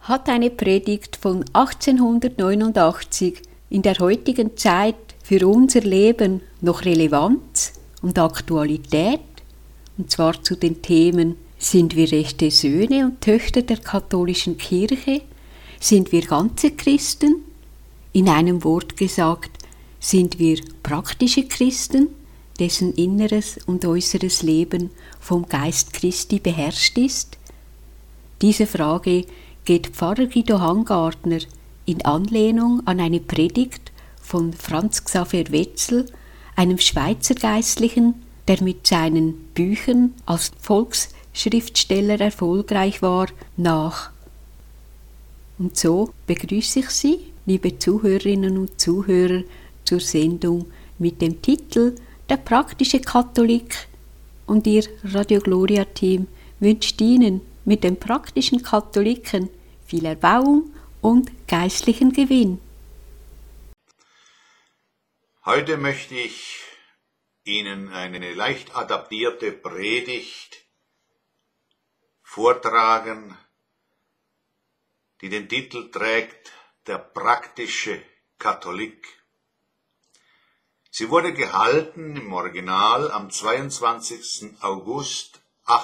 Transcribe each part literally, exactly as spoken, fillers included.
Hat eine Predigt von achtzehnhundertneunundachtzig in der heutigen Zeit für unser Leben noch Relevanz und Aktualität? Und zwar zu den Themen: Sind wir echte Söhne und Töchter der katholischen Kirche? Sind wir ganze Christen? In einem Wort gesagt, sind wir praktische Christen, dessen inneres und äußeres Leben vom Geist Christi beherrscht ist? Diese Frage geht Pfarrer Guido Hangartner in Anlehnung an eine Predigt von Franz Xaver Wetzel, einem Schweizer Geistlichen, der mit seinen Büchern als Volksschriftsteller erfolgreich war, nach. Und so begrüße ich Sie, liebe Zuhörerinnen und Zuhörer, zur Sendung mit dem Titel Der praktische Katholik, und Ihr Radio Gloria Team wünscht Ihnen mit den praktischen Katholiken viel Erbauung und geistlichen Gewinn. Heute möchte ich Ihnen eine leicht adaptierte Predigt vortragen, die den Titel trägt: Der praktische Katholik. Sie wurde gehalten im Original am zweiundzwanzigsten August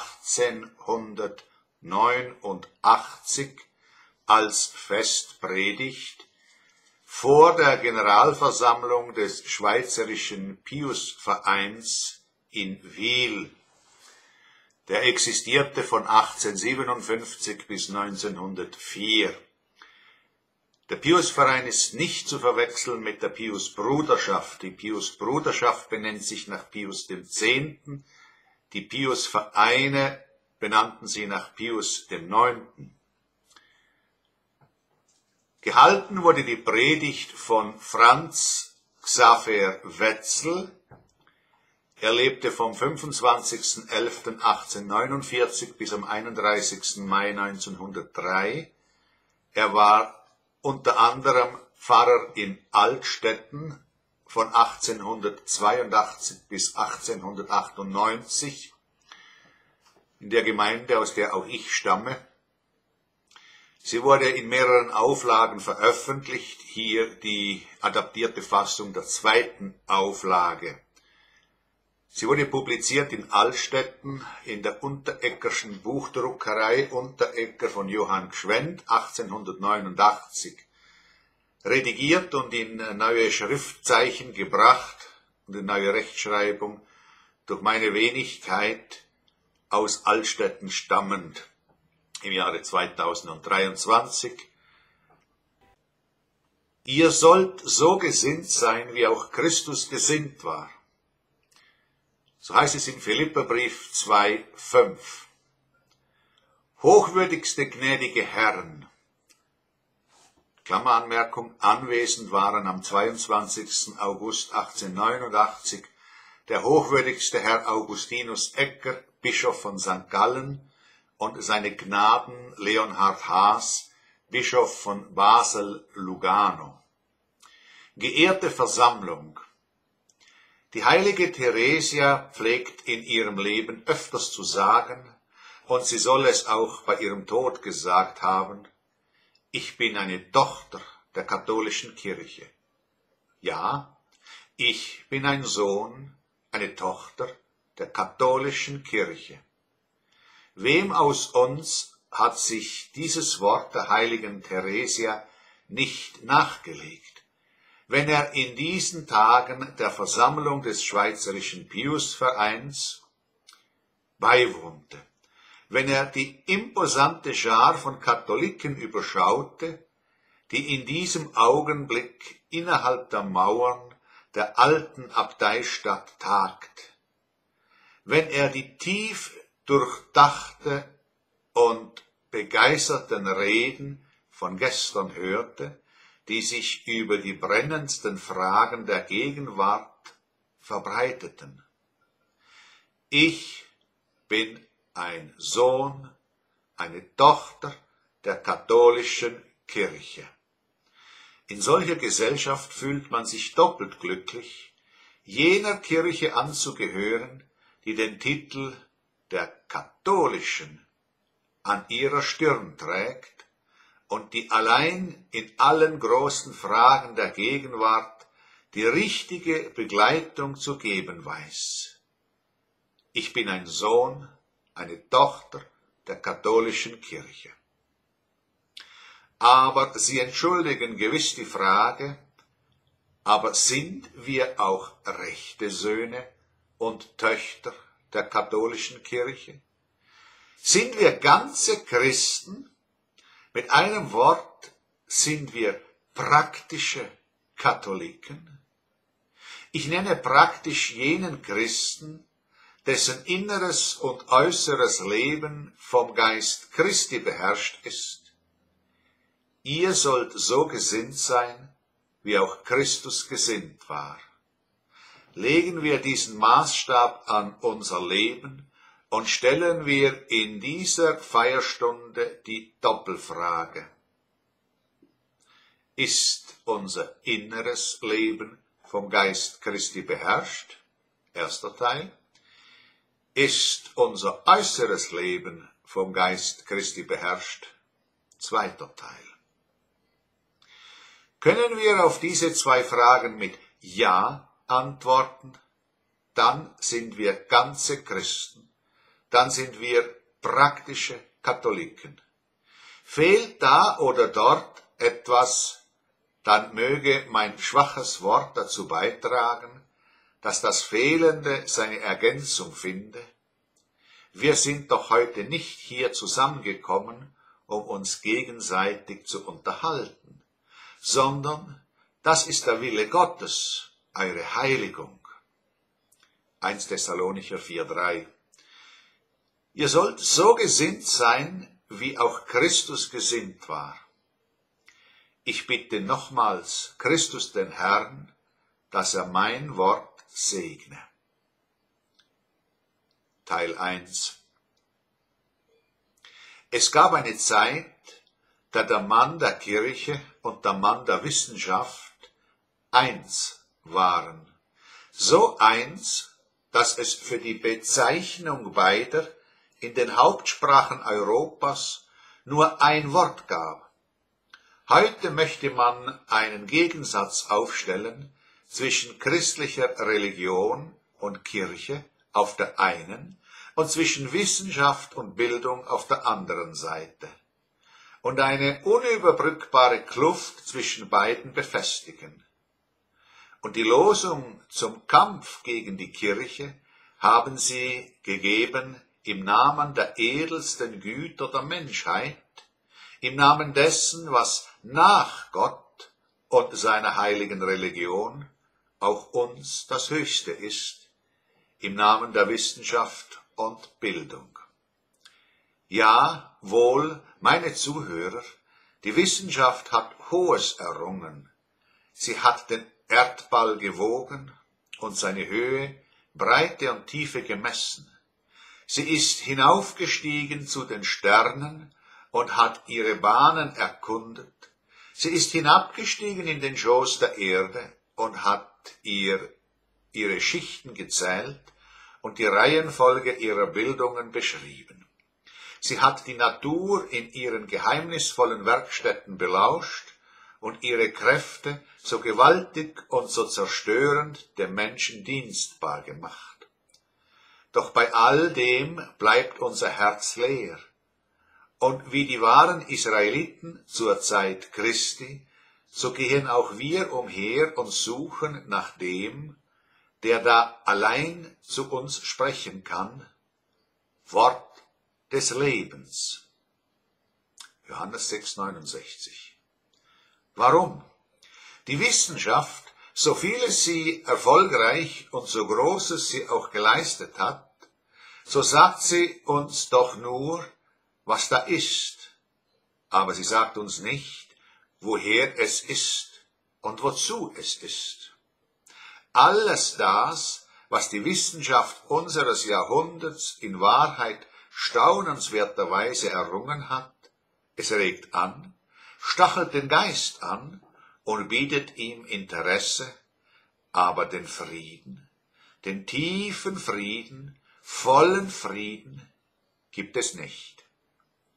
achtzehnhundertneunundachtzig als Festpredigt vor der Generalversammlung des Schweizerischen Piusvereins in Wil. Der existierte von achtzehnhundertsiebenundfünfzig bis neunzehnhundertvier. Der Piusverein ist nicht zu verwechseln mit der Piusbruderschaft. Die Piusbruderschaft benennt sich nach Pius dem Zehnten. Die Piusvereine benannten sie nach Pius dem Neunten. Gehalten wurde die Predigt von Franz Xaver Wetzel. Er lebte vom fünfundzwanzigsten elften achtzehnhundertneunundvierzig bis am einunddreißigsten Mai neunzehnhundertdrei. Er war unter anderem Pfarrer in Altstetten von achtzehnhundertzweiundachtzig bis achtzehnhundertachtundneunzig, in der Gemeinde, aus der auch ich stamme. Sie wurde in mehreren Auflagen veröffentlicht, hier die adaptierte Fassung der zweiten Auflage. Sie wurde publiziert in Altstetten in der Untereckerschen Buchdruckerei Unterecker von Johann Gschwend achtzehnhundertneunundachtzig, redigiert und in neue Schriftzeichen gebracht und in neue Rechtschreibung durch meine Wenigkeit, aus Altstetten stammend, im Jahre zweitausenddreiundzwanzig. Ihr sollt so gesinnt sein, wie auch Christus gesinnt war. So heißt es in Philipperbrief zwei fünf. Hochwürdigste gnädige Herren, Klammeranmerkung, anwesend waren am zweiundzwanzigsten August achtzehnhundertneunundachtzig der hochwürdigste Herr Augustinus Ecker, Bischof von Sankt Gallen, und seine Gnaden Leonhard Haas, Bischof von Basel-Lugano. Geehrte Versammlung, die heilige Theresia pflegt in ihrem Leben öfters zu sagen, und sie soll es auch bei ihrem Tod gesagt haben: Ich bin eine Tochter der katholischen Kirche. Ja, ich bin ein Sohn, eine Tochter der katholischen Kirche. Wem aus uns hat sich dieses Wort der heiligen Theresia nicht nachgelegt, wenn er in diesen Tagen der Versammlung des Schweizerischen Piusvereins beiwohnte, wenn er die imposante Schar von Katholiken überschaute, die in diesem Augenblick innerhalb der Mauern der alten Abteistadt tagt, wenn er die tief durchdachte und begeisterten Reden von gestern hörte, die sich über die brennendsten Fragen der Gegenwart verbreiteten. Ich bin ein Sohn, eine Tochter der katholischen Kirche. In solcher Gesellschaft fühlt man sich doppelt glücklich, jener Kirche anzugehören, die den Titel der katholischen an ihrer Stirn trägt und die allein in allen großen Fragen der Gegenwart die richtige Begleitung zu geben weiß. Ich bin ein Sohn, eine Tochter der katholischen Kirche. Aber Sie entschuldigen gewiss die Frage, aber sind wir auch rechte Söhne und Töchter der katholischen Kirche? Sind wir ganze Christen? Mit einem Wort, sind wir praktische Katholiken? Ich nenne praktisch jenen Christen, dessen inneres und äußeres Leben vom Geist Christi beherrscht ist. Ihr sollt so gesinnt sein, wie auch Christus gesinnt war. Legen wir diesen Maßstab an unser Leben und stellen wir in dieser Feierstunde die Doppelfrage: Ist unser inneres Leben vom Geist Christi beherrscht? Erster Teil. Ist unser äußeres Leben vom Geist Christi beherrscht? Zweiter Teil. Können wir auf diese zwei Fragen mit Ja antworten, dann sind wir ganze Christen, dann sind wir praktische Katholiken. Fehlt da oder dort etwas, dann möge mein schwaches Wort dazu beitragen, dass das Fehlende seine Ergänzung finde. Wir sind doch heute nicht hier zusammengekommen, um uns gegenseitig zu unterhalten, sondern das ist der Wille Gottes, eure Heiligung. Erster Thessalonicher vier drei. Ihr sollt so gesinnt sein, wie auch Christus gesinnt war. Ich bitte nochmals Christus den Herrn, dass er mein Wort segne. Teil eins. Es gab eine Zeit, da der Mann der Kirche und der Mann der Wissenschaft eins waren. So eins, dass es für die Bezeichnung beider in den Hauptsprachen Europas nur ein Wort gab. Heute möchte man einen Gegensatz aufstellen zwischen christlicher Religion und Kirche auf der einen und zwischen Wissenschaft und Bildung auf der anderen Seite und eine unüberbrückbare Kluft zwischen beiden befestigen. Und die Losung zum Kampf gegen die Kirche haben sie gegeben im Namen der edelsten Güter der Menschheit, im Namen dessen, was nach Gott und seiner heiligen Religion auch uns das Höchste ist, im Namen der Wissenschaft und Bildung. Ja, wohl, meine Zuhörer, die Wissenschaft hat Hohes errungen. Sie hat den Erdball gewogen und seine Höhe, Breite und Tiefe gemessen. Sie ist hinaufgestiegen zu den Sternen und hat ihre Bahnen erkundet. Sie ist hinabgestiegen in den Schoß der Erde und hat ihr ihre Schichten gezählt und die Reihenfolge ihrer Bildungen beschrieben. Sie hat die Natur in ihren geheimnisvollen Werkstätten belauscht und ihre Kräfte so gewaltig und so zerstörend dem Menschen dienstbar gemacht. Doch bei all dem bleibt unser Herz leer. Und wie die wahren Israeliten zur Zeit Christi, so gehen auch wir umher und suchen nach dem, der da allein zu uns sprechen kann, Wort des Lebens. Johannes sechs neunundsechzig. Warum? Die Wissenschaft, so vieles sie erfolgreich und so Großes sie auch geleistet hat, so sagt sie uns doch nur, was da ist, aber sie sagt uns nicht, woher es ist und wozu es ist. Alles das, was die Wissenschaft unseres Jahrhunderts in Wahrheit staunenswerterweise errungen hat, es regt an, stachelt den Geist an und bietet ihm Interesse, aber den Frieden, den tiefen Frieden, vollen Frieden gibt es nicht.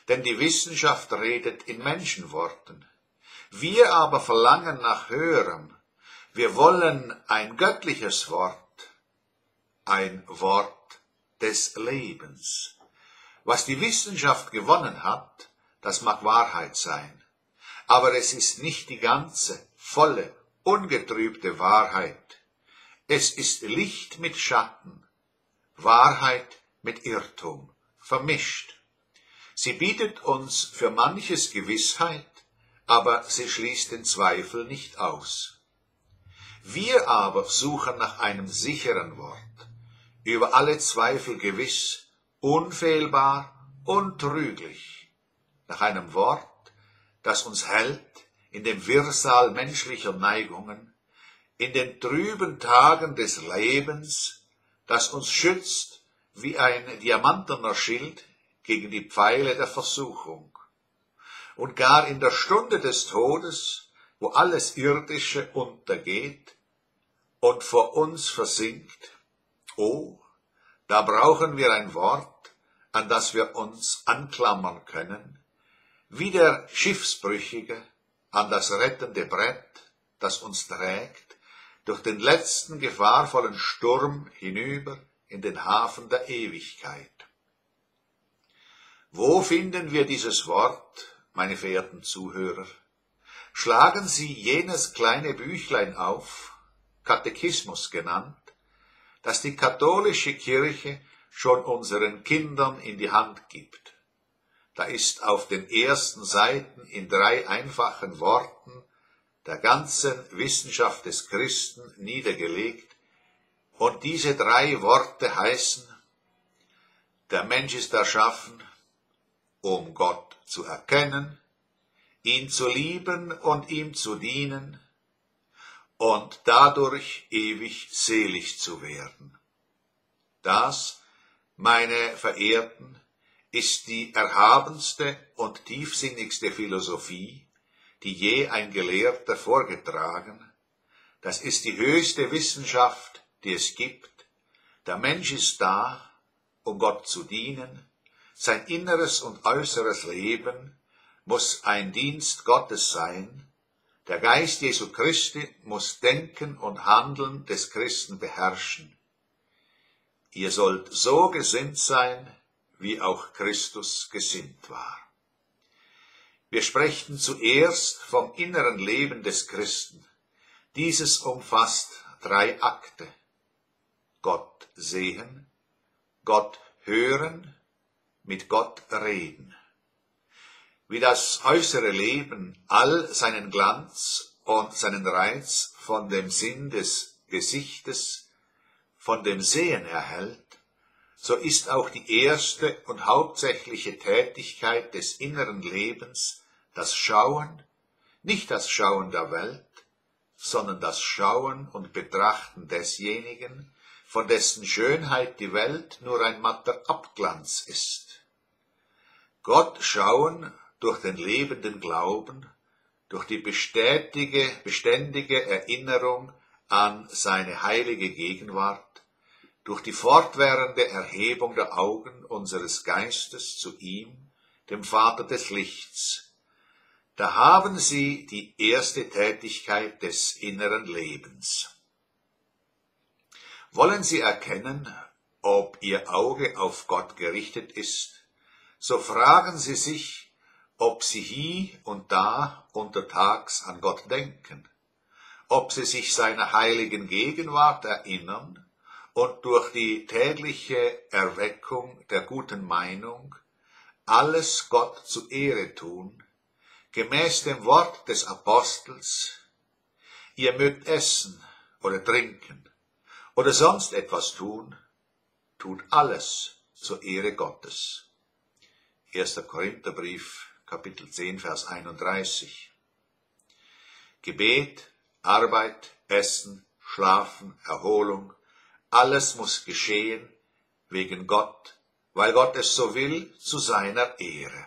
denn die Wissenschaft redet in Menschenworten. Wir aber verlangen nach Höherem. Wir wollen ein göttliches Wort, ein Wort des Lebens. Was die Wissenschaft gewonnen hat, das mag Wahrheit sein, aber es ist nicht die ganze, volle, ungetrübte Wahrheit. Es ist Licht mit Schatten, Wahrheit mit Irrtum, vermischt. Sie bietet uns für manches Gewissheit, aber sie schließt den Zweifel nicht aus. Wir aber suchen nach einem sicheren Wort, über alle Zweifel gewiss, unfehlbar, untrüglich, nach einem Wort, das uns hält in dem Wirrsal menschlicher Neigungen, in den trüben Tagen des Lebens, das uns schützt wie ein diamantener Schild gegen die Pfeile der Versuchung. Und gar in der Stunde des Todes, wo alles Irdische untergeht und vor uns versinkt, oh, da brauchen wir ein Wort, an das wir uns anklammern können, wie der Schiffsbrüchige an das rettende Brett, das uns trägt, durch den letzten gefahrvollen Sturm hinüber in den Hafen der Ewigkeit. Wo finden wir dieses Wort, meine verehrten Zuhörer? Schlagen Sie jenes kleine Büchlein auf, Katechismus genannt, das die katholische Kirche schon unseren Kindern in die Hand gibt. Da ist auf den ersten Seiten in drei einfachen Worten der ganzen Wissenschaft des Christen niedergelegt, und diese drei Worte heißen: Der Mensch ist erschaffen, um Gott zu erkennen, ihn zu lieben und ihm zu dienen und dadurch ewig selig zu werden. Das, meine Verehrten, ist die erhabenste und tiefsinnigste Philosophie, die je ein Gelehrter vorgetragen. Das ist die höchste Wissenschaft, die es gibt. Der Mensch ist da, um Gott zu dienen. Sein inneres und äußeres Leben muss ein Dienst Gottes sein. Der Geist Jesu Christi muss Denken und Handeln des Christen beherrschen. Ihr sollt so gesinnt sein, wie auch Christus gesinnt war. Wir sprechen zuerst vom inneren Leben des Christen. Dieses umfasst drei Akte: Gott sehen, Gott hören, mit Gott reden. Wie das äußere Leben all seinen Glanz und seinen Reiz von dem Sinn des Gesichtes, von dem Sehen erhält, so ist auch die erste und hauptsächliche Tätigkeit des inneren Lebens das Schauen, nicht das Schauen der Welt, sondern das Schauen und Betrachten desjenigen, von dessen Schönheit die Welt nur ein matter Abglanz ist. Gott schauen durch den lebenden Glauben, durch die bestätige, beständige Erinnerung an seine heilige Gegenwart, durch die fortwährende Erhebung der Augen unseres Geistes zu ihm, dem Vater des Lichts. Da haben Sie die erste Tätigkeit des inneren Lebens. Wollen Sie erkennen, ob Ihr Auge auf Gott gerichtet ist, so fragen Sie sich, ob Sie hie und da untertags an Gott denken, ob Sie sich seiner heiligen Gegenwart erinnern und durch die tägliche Erweckung der guten Meinung alles Gott zu Ehre tun, gemäß dem Wort des Apostels: Ihr mögt essen oder trinken oder sonst etwas tun, tut alles zur Ehre Gottes. erster Korintherbrief, Kapitel zehn, Vers einunddreißig. Gebet, Arbeit, Essen, Schlafen, Erholung, alles muss geschehen wegen Gott, weil Gott es so will, zu seiner Ehre.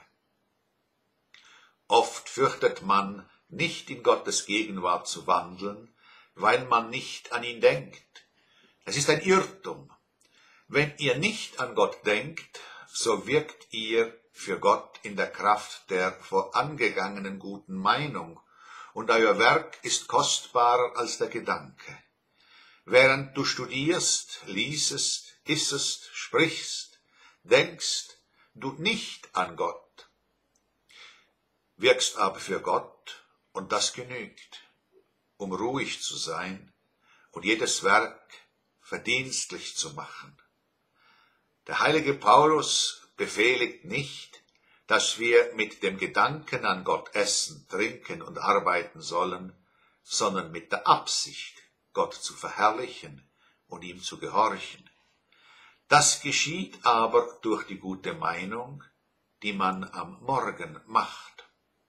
Oft fürchtet man, nicht in Gottes Gegenwart zu wandeln, weil man nicht an ihn denkt. Es ist ein Irrtum. Wenn ihr nicht an Gott denkt, so wirkt ihr für Gott in der Kraft der vorangegangenen guten Meinung, und euer Werk ist kostbarer als der Gedanke. Während du studierst, liesest, issest, sprichst, denkst du nicht an Gott, wirkst aber für Gott, und das genügt, um ruhig zu sein und jedes Werk verdienstlich zu machen. Der heilige Paulus befehligt nicht, dass wir mit dem Gedanken an Gott essen, trinken und arbeiten sollen, sondern mit der Absicht, Gott zu verherrlichen und ihm zu gehorchen. Das geschieht aber durch die gute Meinung, die man am Morgen macht.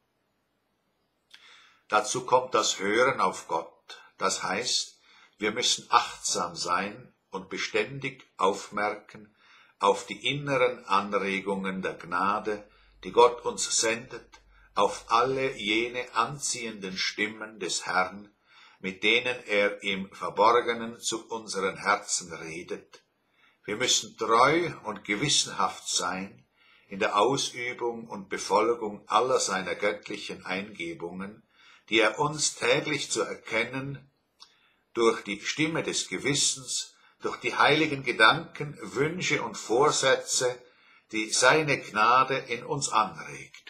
Dazu kommt das Hören auf Gott, das heißt, wir müssen achtsam sein und beständig aufmerken auf die inneren Anregungen der Gnade, die Gott uns sendet, auf alle jene anziehenden Stimmen des Herrn, mit denen er im Verborgenen zu unseren Herzen redet. Wir müssen treu und gewissenhaft sein in der Ausübung und Befolgung aller seiner göttlichen Eingebungen, die er uns täglich zu erkennen, durch die Stimme des Gewissens, durch die heiligen Gedanken, Wünsche und Vorsätze, die seine Gnade in uns anregt.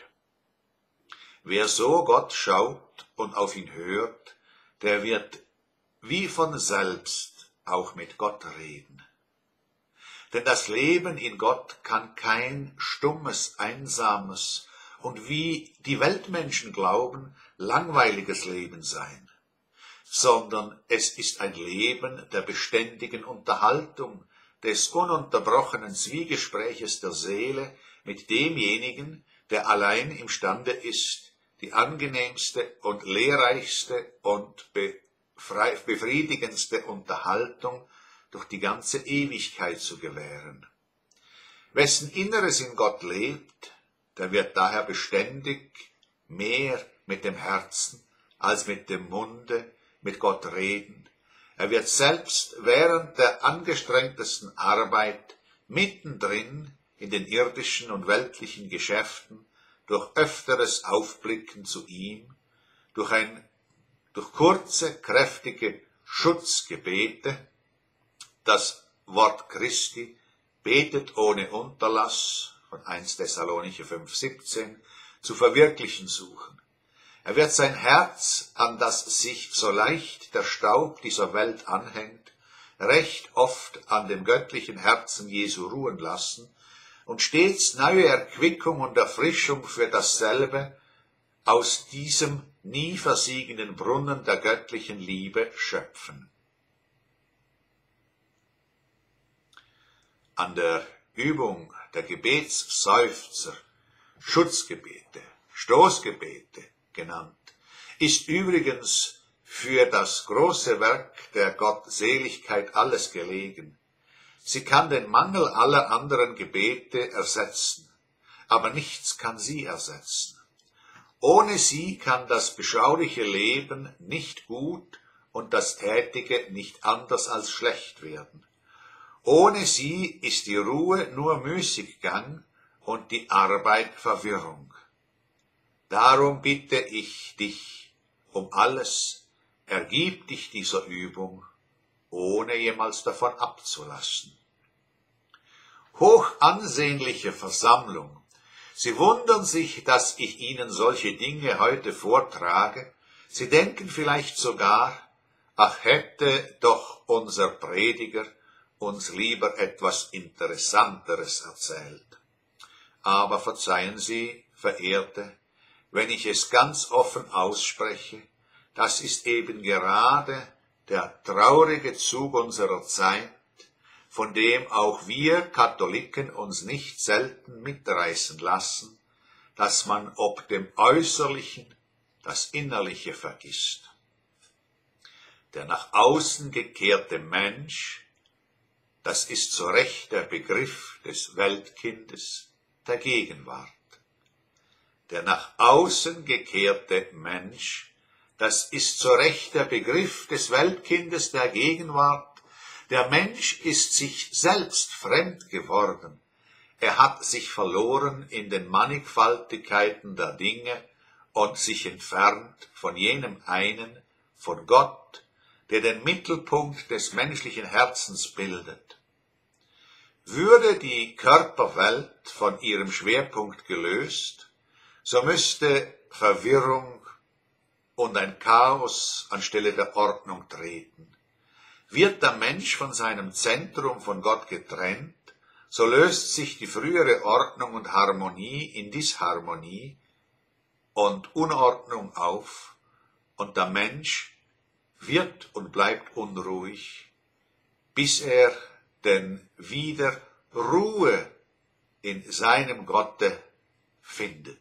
Wer so Gott schaut und auf ihn hört, der wird wie von selbst auch mit Gott reden. Denn das Leben in Gott kann kein stummes, einsames und wie die Weltmenschen glauben, langweiliges Leben sein, sondern es ist ein Leben der beständigen Unterhaltung, des ununterbrochenen Zwiegespräches der Seele mit demjenigen, der allein imstande ist, die angenehmste und lehrreichste und befriedigendste Unterhaltung durch die ganze Ewigkeit zu gewähren. Wessen Inneres in Gott lebt, der wird daher beständig mehr mit dem Herzen als mit dem Munde mit Gott reden. Er wird selbst während der angestrengtesten Arbeit mittendrin in den irdischen und weltlichen Geschäften durch öfteres Aufblicken zu ihm, durch, ein, durch kurze, kräftige Schutzgebete, das Wort Christi, betet ohne Unterlass, von erster Thessalonicher fünf siebzehn, zu verwirklichen suchen. Er wird sein Herz, an das sich so leicht der Staub dieser Welt anhängt, recht oft an dem göttlichen Herzen Jesu ruhen lassen und stets neue Erquickung und Erfrischung für dasselbe aus diesem nie versiegenden Brunnen der göttlichen Liebe schöpfen. An der Übung der Gebetsseufzer, Schutzgebete, Stoßgebete genannt, ist übrigens für das große Werk der Gottseligkeit alles gelegen. Sie kann den Mangel aller anderen Gebete ersetzen, aber nichts kann sie ersetzen. Ohne sie kann das beschauliche Leben nicht gut und das Tätige nicht anders als schlecht werden. Ohne sie ist die Ruhe nur Müßiggang und die Arbeit Verwirrung. Darum bitte ich dich um alles, ergib dich dieser Übung, ohne jemals davon abzulassen. Hoch ansehnliche Versammlung, Sie wundern sich, dass ich Ihnen solche Dinge heute vortrage. Sie denken vielleicht sogar, ach, hätte doch unser Prediger uns lieber etwas Interessanteres erzählt. Aber verzeihen Sie, Verehrte, wenn ich es ganz offen ausspreche, das ist eben gerade der traurige Zug unserer Zeit, von dem auch wir Katholiken uns nicht selten mitreißen lassen, dass man ob dem Äußerlichen das Innerliche vergisst. Der nach außen gekehrte Mensch, das ist zu Recht der Begriff des Weltkindes der Gegenwart. Der nach außen gekehrte Mensch, das ist zu Recht der Begriff des Weltkindes der Gegenwart. Der Mensch ist sich selbst fremd geworden. Er hat sich verloren in den Mannigfaltigkeiten der Dinge und sich entfernt von jenem einen, von Gott, der den Mittelpunkt des menschlichen Herzens bildet. Würde die Körperwelt von ihrem Schwerpunkt gelöst, so müsste Verwirrung und ein Chaos anstelle der Ordnung treten. Wird der Mensch von seinem Zentrum von Gott getrennt, so löst sich die frühere Ordnung und Harmonie in Disharmonie und Unordnung auf, und der Mensch wird und bleibt unruhig, bis er denn wieder Ruhe in seinem Gotte findet.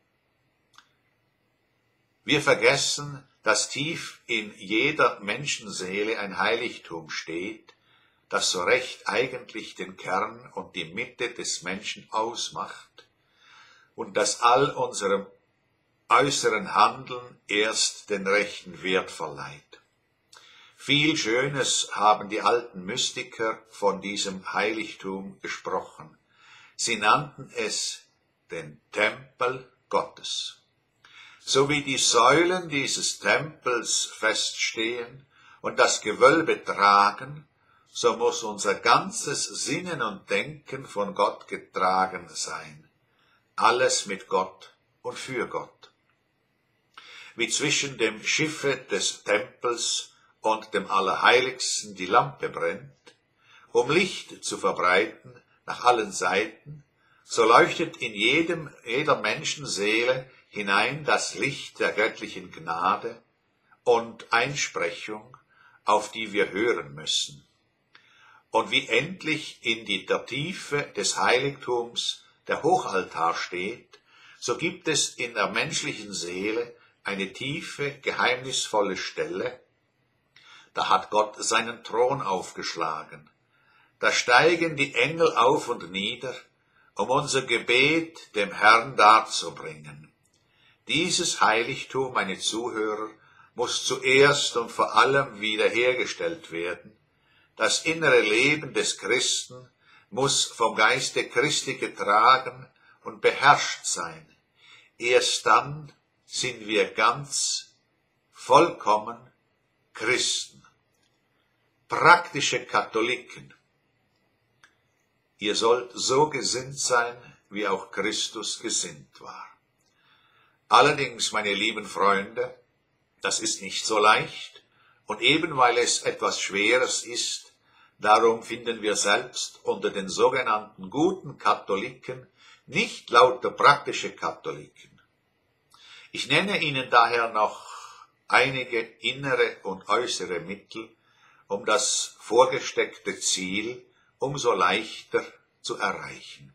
Wir vergessen, dass tief in jeder Menschenseele ein Heiligtum steht, das so recht eigentlich den Kern und die Mitte des Menschen ausmacht und das all unserem äußeren Handeln erst den rechten Wert verleiht. Viel Schönes haben die alten Mystiker von diesem Heiligtum gesprochen. Sie nannten es den Tempel Gottes. So wie die Säulen dieses Tempels feststehen und das Gewölbe tragen, so muss unser ganzes Sinnen und Denken von Gott getragen sein. Alles mit Gott und für Gott. Wie zwischen dem Schiffe des Tempels und dem Allerheiligsten die Lampe brennt, um Licht zu verbreiten nach allen Seiten, so leuchtet in jedem, jeder Menschenseele hinein das Licht der göttlichen Gnade und Einsprechung, auf die wir hören müssen. Und wie endlich in der Tiefe des Heiligtums der Hochaltar steht, so gibt es in der menschlichen Seele eine tiefe, geheimnisvolle Stelle. Da hat Gott seinen Thron aufgeschlagen. Da steigen die Engel auf und nieder, um unser Gebet dem Herrn darzubringen. Dieses Heiligtum, meine Zuhörer, muss zuerst und vor allem wiederhergestellt werden. Das innere Leben des Christen muss vom Geiste Christi getragen und beherrscht sein. Erst dann sind wir ganz, vollkommen Christen. Praktische Katholiken. Ihr sollt so gesinnt sein, wie auch Christus gesinnt war. Allerdings, meine lieben Freunde, das ist nicht so leicht, und eben weil es etwas Schweres ist, darum finden wir selbst unter den sogenannten guten Katholiken nicht lauter praktische Katholiken. Ich nenne Ihnen daher noch einige innere und äußere Mittel, um das vorgesteckte Ziel umso leichter zu erreichen.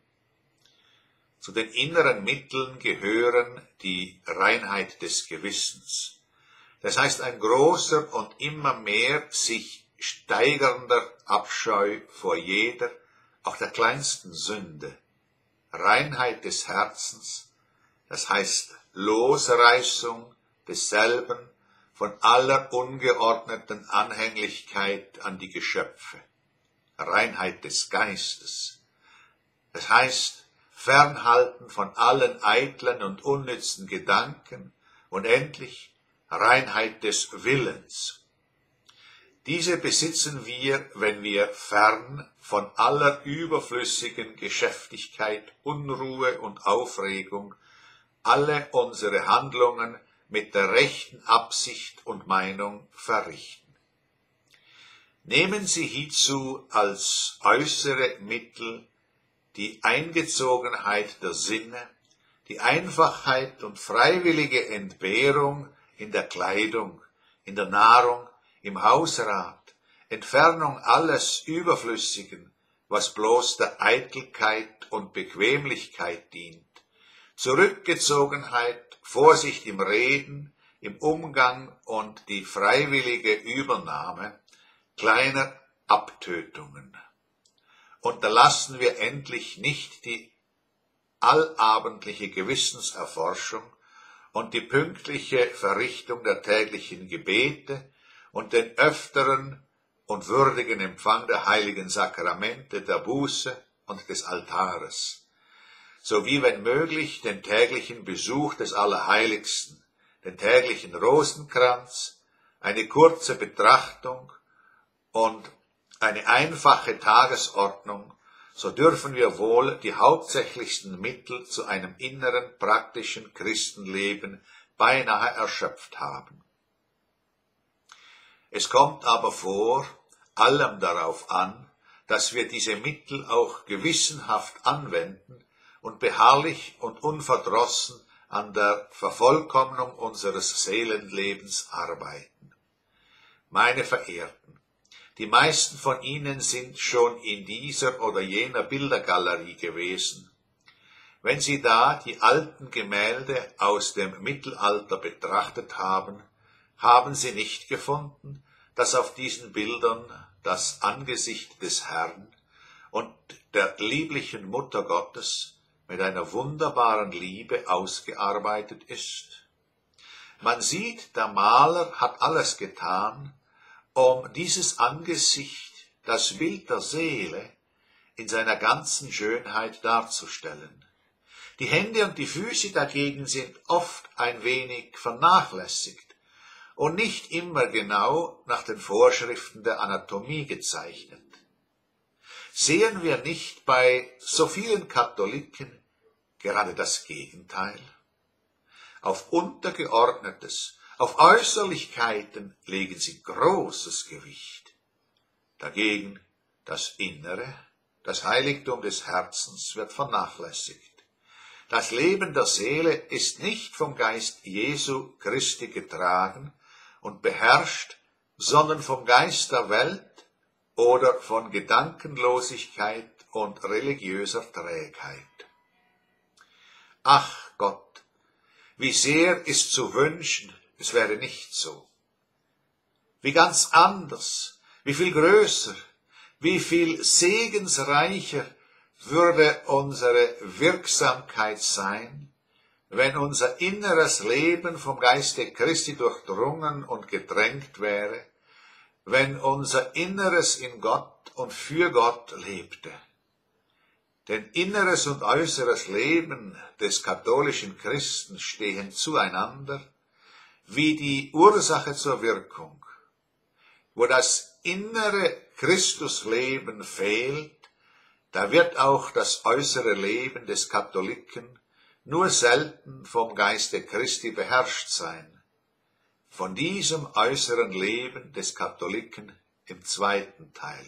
Zu den inneren Mitteln gehören die Reinheit des Gewissens. Das heißt ein großer und immer mehr sich steigernder Abscheu vor jeder, auch der kleinsten Sünde. Reinheit des Herzens, das heißt Losreißung desselben von aller ungeordneten Anhänglichkeit an die Geschöpfe. Reinheit des Geistes, das heißt Fernhalten von allen eitlen und unnützen Gedanken und endlich Reinheit des Willens. Diese besitzen wir, wenn wir fern von aller überflüssigen Geschäftigkeit, Unruhe und Aufregung alle unsere Handlungen mit der rechten Absicht und Meinung verrichten. Nehmen Sie hierzu als äußere Mittel die Eingezogenheit der Sinne, die Einfachheit und freiwillige Entbehrung in der Kleidung, in der Nahrung, im Hausrat, Entfernung alles Überflüssigen, was bloß der Eitelkeit und Bequemlichkeit dient, Zurückgezogenheit, Vorsicht im Reden, im Umgang und die freiwillige Übernahme kleiner Abtötungen. Unterlassen wir endlich nicht die allabendliche Gewissenserforschung und die pünktliche Verrichtung der täglichen Gebete und den öfteren und würdigen Empfang der heiligen Sakramente, der Buße und des Altares, sowie wenn möglich den täglichen Besuch des Allerheiligsten, den täglichen Rosenkranz, eine kurze Betrachtung und eine einfache Tagesordnung, so dürfen wir wohl die hauptsächlichsten Mittel zu einem inneren, praktischen Christenleben beinahe erschöpft haben. Es kommt aber vor allem darauf an, dass wir diese Mittel auch gewissenhaft anwenden und beharrlich und unverdrossen an der Vervollkommnung unseres Seelenlebens arbeiten. Meine Verehrten, die meisten von Ihnen sind schon in dieser oder jener Bildergalerie gewesen. Wenn Sie da die alten Gemälde aus dem Mittelalter betrachtet haben, haben Sie nicht gefunden, dass auf diesen Bildern das Angesicht des Herrn und der lieblichen Mutter Gottes mit einer wunderbaren Liebe ausgearbeitet ist? Man sieht, der Maler hat alles getan, um dieses Angesicht, das Bild der Seele, in seiner ganzen Schönheit darzustellen. Die Hände und die Füße dagegen sind oft ein wenig vernachlässigt und nicht immer genau nach den Vorschriften der Anatomie gezeichnet. Sehen wir nicht bei so vielen Katholiken gerade das Gegenteil? Auf Untergeordnetes, auf Äußerlichkeiten legen sie großes Gewicht. Dagegen das Innere, das Heiligtum des Herzens wird vernachlässigt. Das Leben der Seele ist nicht vom Geist Jesu Christi getragen und beherrscht, sondern vom Geist der Welt oder von Gedankenlosigkeit und religiöser Trägheit. Ach Gott, wie sehr ist zu wünschen, es wäre nicht so. Wie ganz anders, wie viel größer, wie viel segensreicher würde unsere Wirksamkeit sein, wenn unser inneres Leben vom Geiste Christi durchdrungen und gedrängt wäre, wenn unser Inneres in Gott und für Gott lebte. Denn inneres und äußeres Leben des katholischen Christen stehen zueinander wie die Ursache zur Wirkung. Wo das innere Christusleben fehlt, da wird auch das äußere Leben des Katholiken nur selten vom Geiste Christi beherrscht sein. Von diesem äußeren Leben des Katholiken im zweiten Teil.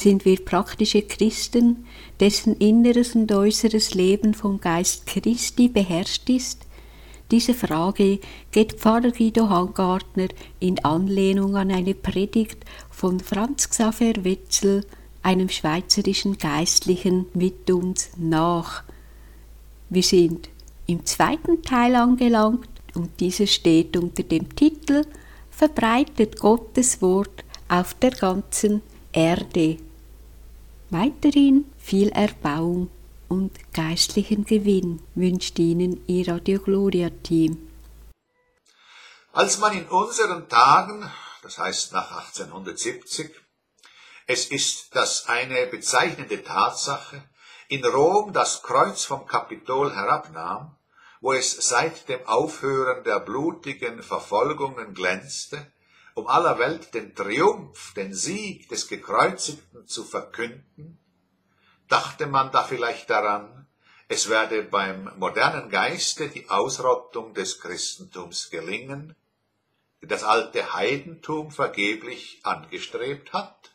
Sind wir praktische Christen, dessen inneres und äußeres Leben vom Geist Christi beherrscht ist? Diese Frage geht Pfarrer Guido Hangartner in Anlehnung an eine Predigt von Franz Xaver Wetzel, einem schweizerischen Geistlichen, mit uns nach. Wir sind im zweiten Teil angelangt und dieser steht unter dem Titel Verbreitet Gottes Wort auf der ganzen Erde. Weiterhin viel Erbauung und geistlichen Gewinn wünscht Ihnen Ihr Radio Gloria Team. Als man in unseren Tagen, das heißt nach achtzehnhundertsiebzig, es ist das eine bezeichnende Tatsache, in Rom das Kreuz vom Kapitol herabnahm, wo es seit dem Aufhören der blutigen Verfolgungen glänzte, um aller Welt den Triumph, den Sieg des Gekreuzigten zu verkünden, dachte man da vielleicht daran, es werde beim modernen Geiste die Ausrottung des Christentums gelingen, die das alte Heidentum vergeblich angestrebt hat?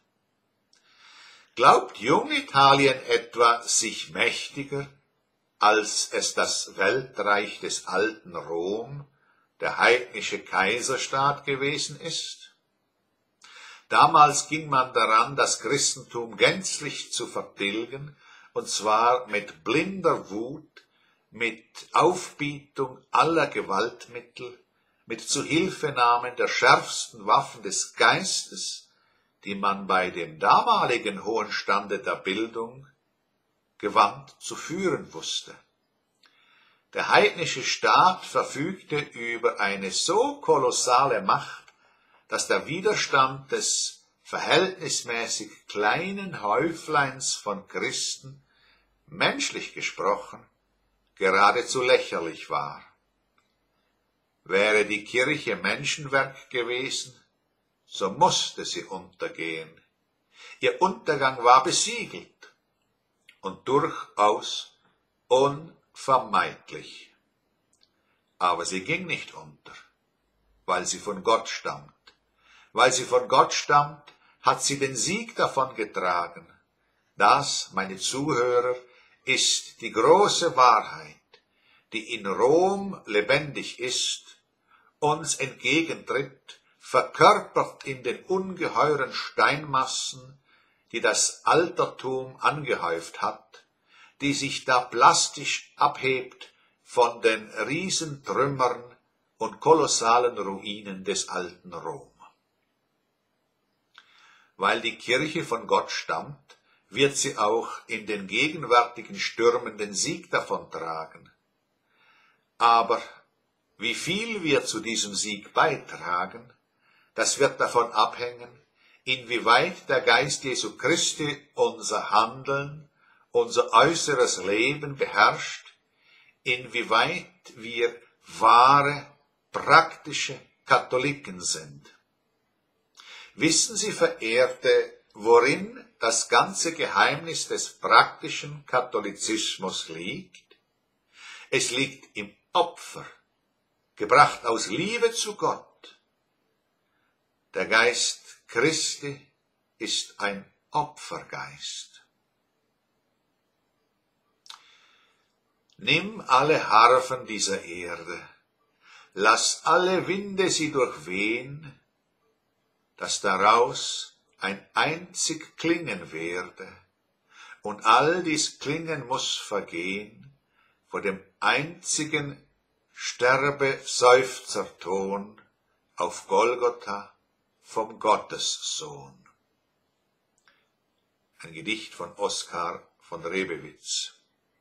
Glaubt Jungitalien etwa sich mächtiger, als es das Weltreich des alten Rom, der heidnische Kaiserstaat gewesen ist? Damals ging man daran, das Christentum gänzlich zu vertilgen, und zwar mit blinder Wut, mit Aufbietung aller Gewaltmittel, mit Zuhilfenahmen der schärfsten Waffen des Geistes, die man bei dem damaligen hohen Stande der Bildung gewandt zu führen wusste. Der heidnische Staat verfügte über eine so kolossale Macht, dass der Widerstand des verhältnismäßig kleinen Häufleins von Christen, menschlich gesprochen, geradezu lächerlich war. Wäre die Kirche Menschenwerk gewesen, so musste sie untergehen. Ihr Untergang war besiegelt und durchaus unvermeidlich. Aber sie ging nicht unter, weil sie von Gott stammt. Weil sie von Gott stammt, hat sie den Sieg davon getragen. Das, meine Zuhörer, ist die große Wahrheit, die in Rom lebendig ist, uns entgegentritt, verkörpert in den ungeheuren Steinmassen, die das Altertum angehäuft hat, die sich da plastisch abhebt von den Riesentrümmern und kolossalen Ruinen des alten Rom. Weil die Kirche von Gott stammt, wird sie auch in den gegenwärtigen Stürmen den Sieg davontragen. Aber wie viel wir zu diesem Sieg beitragen, das wird davon abhängen, inwieweit der Geist Jesu Christi unser Handeln, unser äußeres Leben beherrscht, inwieweit wir wahre, praktische Katholiken sind. Wissen Sie, Verehrte, worin das ganze Geheimnis des praktischen Katholizismus liegt? Es liegt im Opfer, gebracht aus Liebe zu Gott. Der Geist Christi ist ein Opfergeist. Nimm alle Harfen dieser Erde, lass alle Winde sie durchwehen, dass daraus ein einzig Klingen werde, und all dies Klingen muß vergehen vor dem einzigen Sterbe-Seufzerton auf Golgotha vom Gottessohn. Ein Gedicht von Oskar von Rebewitz.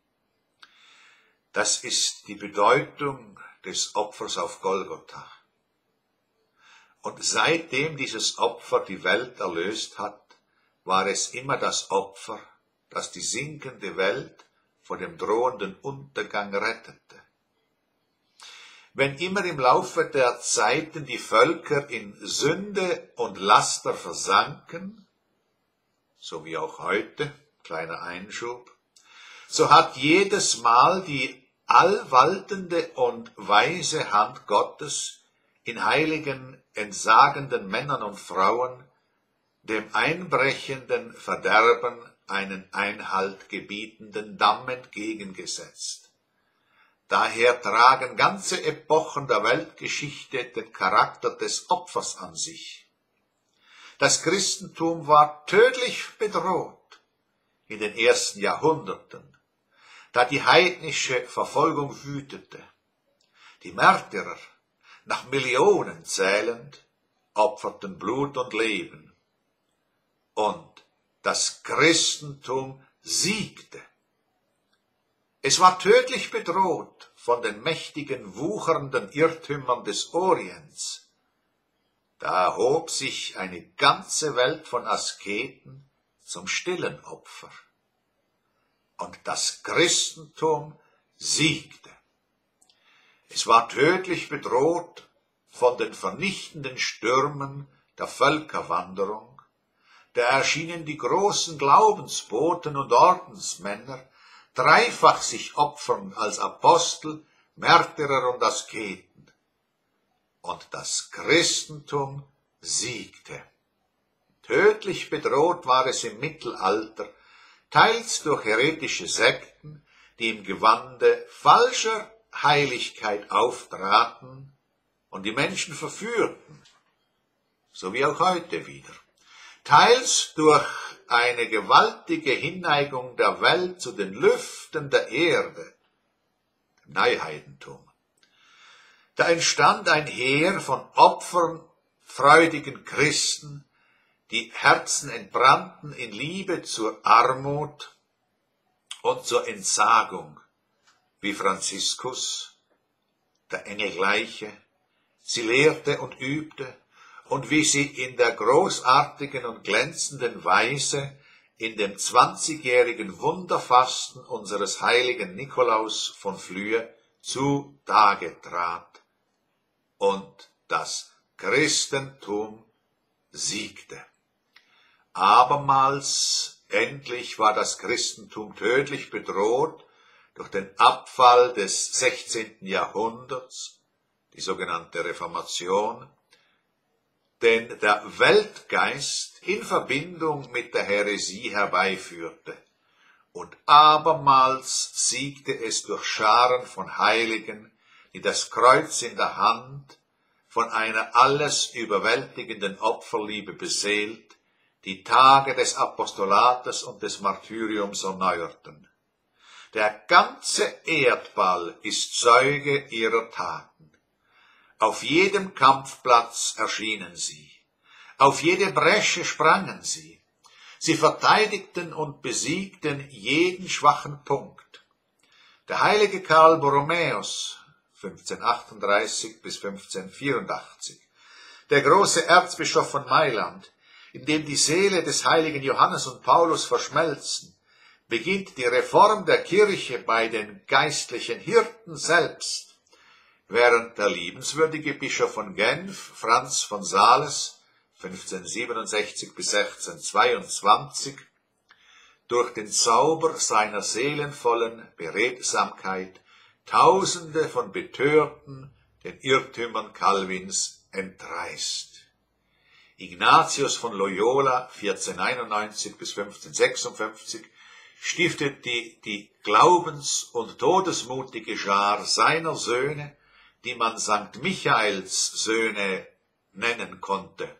Das ist die Bedeutung des Opfers auf Golgotha. Und seitdem dieses Opfer die Welt erlöst hat, war es immer das Opfer, das die sinkende Welt vor dem drohenden Untergang rettete. Wenn immer im Laufe der Zeiten die Völker in Sünde und Laster versanken, so wie auch heute, kleiner Einschub, so hat jedes Mal die allwaltende und weise Hand Gottes in heiligen, entsagenden Männern und Frauen dem einbrechenden Verderben einen Einhalt gebietenden Damm entgegengesetzt. Daher tragen ganze Epochen der Weltgeschichte den Charakter des Opfers an sich. Das Christentum war tödlich bedroht in den ersten Jahrhunderten, da die heidnische Verfolgung wütete. Die Märtyrer, nach Millionen zählend, opferten Blut und Leben. Und das Christentum siegte. Es war tödlich bedroht von den mächtigen, wuchernden Irrtümern des Orients. Da erhob sich eine ganze Welt von Asketen zum stillen Opfer. Und das Christentum siegte. Es war tödlich bedroht von den vernichtenden Stürmen der Völkerwanderung. Da erschienen die großen Glaubensboten und Ordensmänner, dreifach sich opfernd als Apostel, Märtyrer und Asketen. Und das Christentum siegte. Tödlich bedroht war es im Mittelalter, teils durch heretische Sekten, die im Gewande falscher Heiligkeit auftraten und die Menschen verführten, so wie auch heute wieder. Teils durch eine gewaltige Hinneigung der Welt zu den Lüften der Erde, dem Neuheidentum. Da entstand ein Heer von opfernfreudigen Christen, die Herzen entbrannten in Liebe zur Armut und zur Entsagung, wie Franziskus, der Engelgleiche, sie lehrte und übte, und wie sie in der großartigen und glänzenden Weise in dem zwanzigjährigen Wunderfasten unseres heiligen Nikolaus von Flüe zutage trat. Und das Christentum siegte. Abermals, endlich war das Christentum tödlich bedroht durch den Abfall des sechzehnten Jahrhunderts, die sogenannte Reformation, den der Weltgeist in Verbindung mit der Häresie herbeiführte. Und abermals siegte es durch Scharen von Heiligen, die das Kreuz in der Hand, von einer alles überwältigenden Opferliebe beseelt, die Tage des Apostolates und des Martyriums erneuerten. Der ganze Erdball ist Zeuge ihrer Taten. Auf jedem Kampfplatz erschienen sie. Auf jede Bresche sprangen sie. Sie verteidigten und besiegten jeden schwachen Punkt. Der heilige Karl Borromäus, fünfzehnhundertachtunddreißig bis fünfzehnhundertvierundachtzig, der große Erzbischof von Mailand, in dem die Seele des heiligen Johannes und Paulus verschmelzen, beginnt die Reform der Kirche bei den geistlichen Hirten selbst, während der liebenswürdige Bischof von Genf, Franz von Sales, fünfzehnhundertsiebenundsechzig bis sechzehnhundertzweiundzwanzig, durch den Zauber seiner seelenvollen Beredsamkeit Tausende von Betörten den Irrtümern Calvins entreißt. Ignatius von Loyola, vierzehnhunderteinundneunzig bis fünfzehnhundertsechsundfünfzig, stiftet die, die glaubens- und todesmutige Schar seiner Söhne, die man Sankt Michaels Söhne nennen konnte.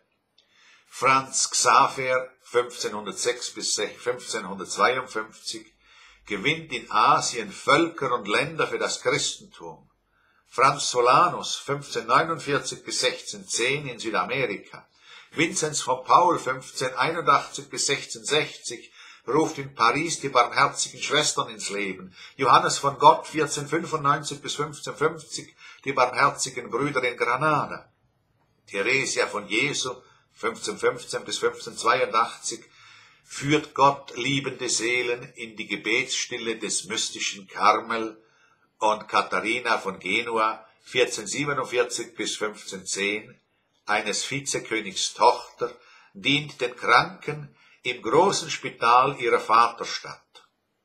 Franz Xaver, fünfzehnhundertsechs bis fünfzehnhundertzweiundfünfzig, gewinnt in Asien Völker und Länder für das Christentum. Franz Solanus, fünfzehnhundertneunundvierzig bis sechzehnhundertzehn in Südamerika. Vinzenz von Paul, fünfzehnhunderteinundachtzig bis sechzehnhundertsechzig, ruft in Paris die barmherzigen Schwestern ins Leben. Johannes von Gott, vierzehnhundertfünfundneunzig bis fünfzehnhundertfünfzig, die barmherzigen Brüder in Granada. Theresia von Jesu, fünfzehnhundertfünfzehn bis fünfzehnhundertzweiundachtzig, führt Gott liebende Seelen in die Gebetsstille des mystischen Karmel, und Katharina von Genua, vierzehnhundertsiebenundvierzig bis fünfzehnhundertzehn, eines Vizekönigs Tochter, dient den Kranken im großen Spital ihrer Vaterstadt.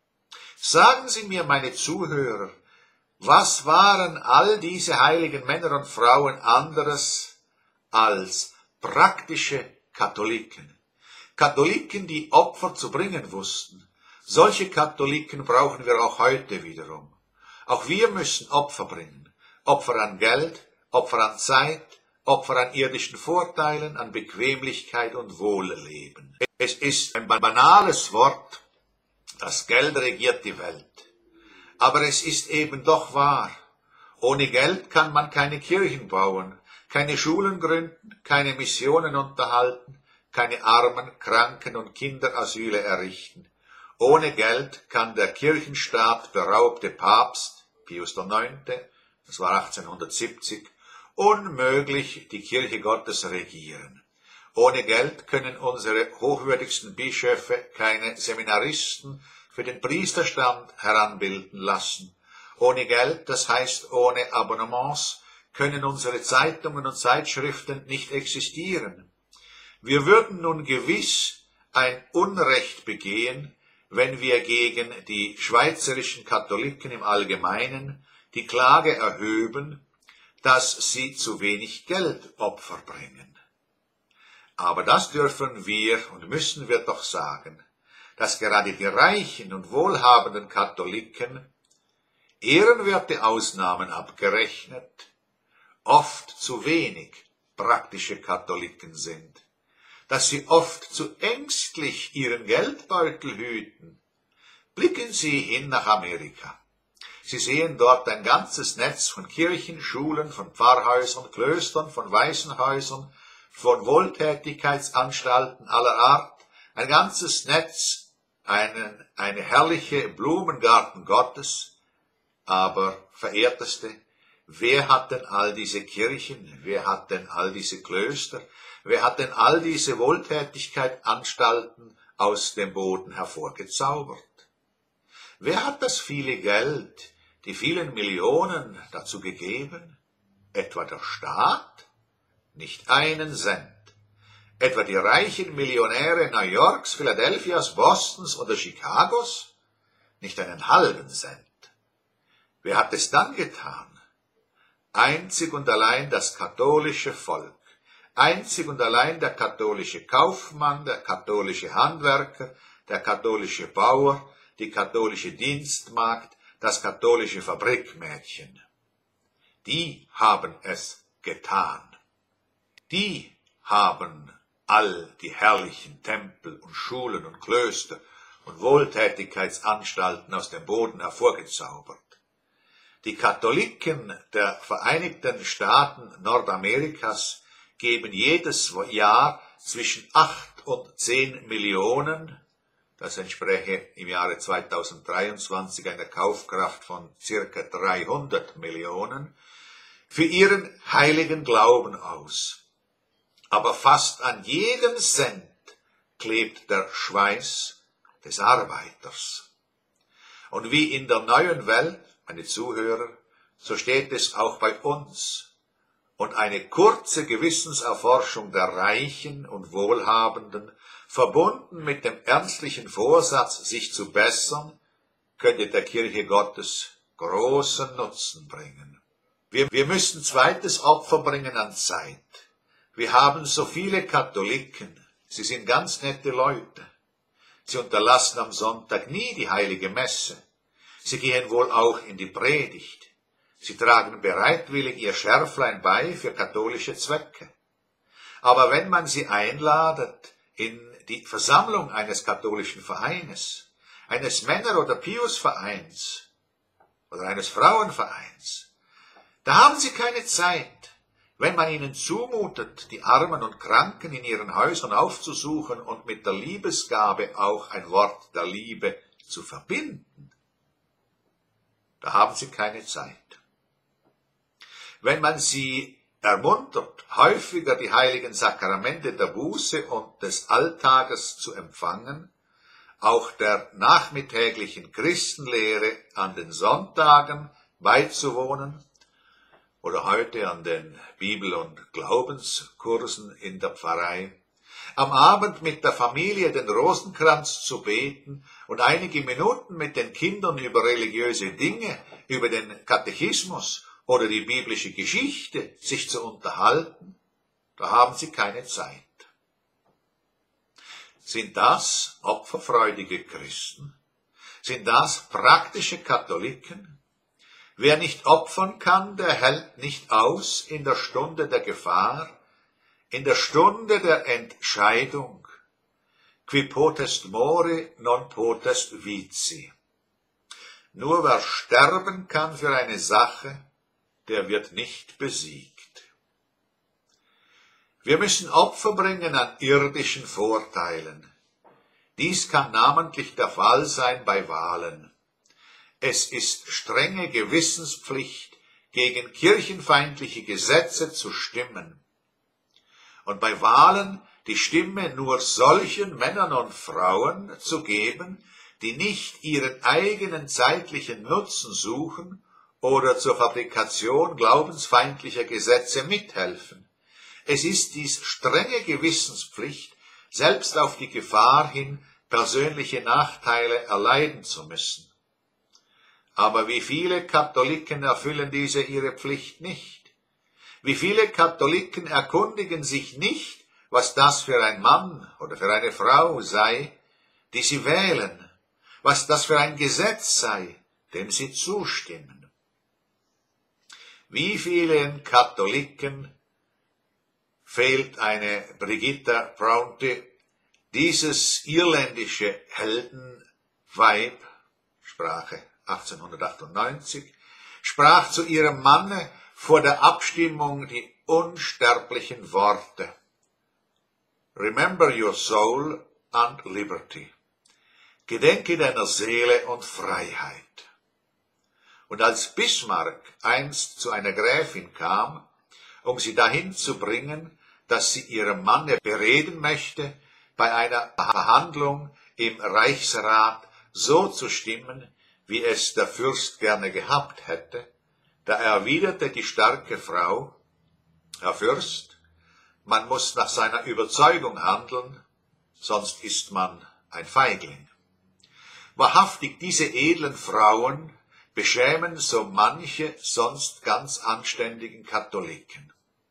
Sagen Sie mir, meine Zuhörer, was waren all diese heiligen Männer und Frauen anderes als praktische Katholiken? Katholiken, die Opfer zu bringen wussten. Solche Katholiken brauchen wir auch heute wiederum. Auch wir müssen Opfer bringen. Opfer an Geld, Opfer an Zeit, Opfer an irdischen Vorteilen, an Bequemlichkeit und Wohlleben. Es ist ein banales Wort, das Geld regiert die Welt. Aber es ist eben doch wahr. Ohne Geld kann man keine Kirchen bauen, keine Schulen gründen, keine Missionen unterhalten, keine Armen, Kranken und Kinderasyle errichten. Ohne Geld kann der Kirchenstaat beraubte Papst, Pius der Neunte, das war achtzehnhundertsiebzig, unmöglich die Kirche Gottes regieren. Ohne Geld können unsere hochwürdigsten Bischöfe keine Seminaristen für den Priesterstand heranbilden lassen. Ohne Geld, das heißt ohne Abonnements, können unsere Zeitungen und Zeitschriften nicht existieren. Wir würden nun gewiss ein Unrecht begehen, wenn wir gegen die schweizerischen Katholiken im Allgemeinen die Klage erhöben, dass sie zu wenig Geldopfer bringen. Aber das dürfen wir und müssen wir doch sagen, dass gerade die reichen und wohlhabenden Katholiken, ehrenwerte Ausnahmen abgerechnet, oft zu wenig praktische Katholiken sind, dass sie oft zu ängstlich ihren Geldbeutel hüten. Blicken Sie hin nach Amerika. Sie sehen dort ein ganzes Netz von Kirchen, Schulen, von Pfarrhäusern, Klöstern, von Waisenhäusern, von Wohltätigkeitsanstalten aller Art, ein ganzes Netz, einen, eine herrliche Blumengarten Gottes. Aber, Verehrteste, wer hat denn all diese Kirchen, wer hat denn all diese Klöster, wer hat denn all diese Wohltätigkeitsanstalten aus dem Boden hervorgezaubert? Wer hat das viele Geld, die vielen Millionen dazu gegeben? Etwa der Staat? Nicht einen Cent. Etwa die reichen Millionäre New Yorks, Philadelphias, Bostons oder Chicagos? Nicht einen halben Cent. Wer hat es dann getan? Einzig und allein das katholische Volk. Einzig und allein der katholische Kaufmann, der katholische Handwerker, der katholische Bauer, die katholische Dienstmagd, das katholische Fabrikmädchen. Die haben es getan. Die haben all die herrlichen Tempel und Schulen und Klöster und Wohltätigkeitsanstalten aus dem Boden hervorgezaubert. Die Katholiken der Vereinigten Staaten Nordamerikas geben jedes Jahr zwischen acht und zehn Millionen, das entspräche im Jahre zweitausenddreiundzwanzig einer Kaufkraft von circa dreihundert Millionen, für ihren heiligen Glauben aus. Aber fast an jedem Cent klebt der Schweiß des Arbeiters. Und wie in der neuen Welt, meine Zuhörer, so steht es auch bei uns. Und eine kurze Gewissenserforschung der Reichen und Wohlhabenden, verbunden mit dem ernstlichen Vorsatz, sich zu bessern, könnte der Kirche Gottes großen Nutzen bringen. Wir, wir müssen zweites Opfer bringen an Zeit. Wir haben so viele Katholiken, sie sind ganz nette Leute. Sie unterlassen am Sonntag nie die heilige Messe. Sie gehen wohl auch in die Predigt. Sie tragen bereitwillig ihr Schärflein bei für katholische Zwecke. Aber wenn man sie einladet in die Versammlung eines katholischen Vereines, eines Männer- oder Piusvereins oder eines Frauenvereins, da haben sie keine Zeit, wenn man ihnen zumutet, die Armen und Kranken in ihren Häusern aufzusuchen und mit der Liebesgabe auch ein Wort der Liebe zu verbinden. Da haben sie keine Zeit. Wenn man sie ermuntert, häufiger die heiligen Sakramente der Buße und des Alltages zu empfangen, auch der nachmittäglichen Christenlehre an den Sonntagen beizuwohnen oder heute an den Bibel- und Glaubenskursen in der Pfarrei, am Abend mit der Familie den Rosenkranz zu beten und einige Minuten mit den Kindern über religiöse Dinge, über den Katechismus oder die biblische Geschichte sich zu unterhalten, da haben sie keine Zeit. Sind das opferfreudige Christen? Sind das praktische Katholiken? Wer nicht opfern kann, der hält nicht aus in der Stunde der Gefahr, in der Stunde der Entscheidung. Qui potest mori, non potest vici. Nur wer sterben kann für eine Sache, der wird nicht besiegt. Wir müssen Opfer bringen an irdischen Vorteilen. Dies kann namentlich der Fall sein bei Wahlen. Es ist strenge Gewissenspflicht, gegen kirchenfeindliche Gesetze zu stimmen. Und bei Wahlen die Stimme nur solchen Männern und Frauen zu geben, die nicht ihren eigenen zeitlichen Nutzen suchen oder zur Fabrikation glaubensfeindlicher Gesetze mithelfen. Es ist dies strenge Gewissenspflicht, selbst auf die Gefahr hin, persönliche Nachteile erleiden zu müssen. Aber wie viele Katholiken erfüllen diese ihre Pflicht nicht? Wie viele Katholiken erkundigen sich nicht, was das für ein Mann oder für eine Frau sei, die sie wählen, was das für ein Gesetz sei, dem sie zustimmen? Wie vielen Katholiken fehlt eine Brigitta Brontë, dieses irländische Heldenweib, Sprache achtzehnhundertachtundneunzig, sprach zu ihrem Manne vor der Abstimmung die unsterblichen Worte: Remember your soul and liberty. Gedenke deiner Seele und Freiheit. Und als Bismarck einst zu einer Gräfin kam, um sie dahin zu bringen, dass sie ihrem Manne bereden möchte, bei einer Verhandlung im Reichsrat so zu stimmen, wie es der Fürst gerne gehabt hätte, da erwiderte die starke Frau: Herr Fürst, man muss nach seiner Überzeugung handeln, sonst ist man ein Feigling. Wahrhaftig, diese edlen Frauen beschämen so manche sonst ganz anständigen Katholiken.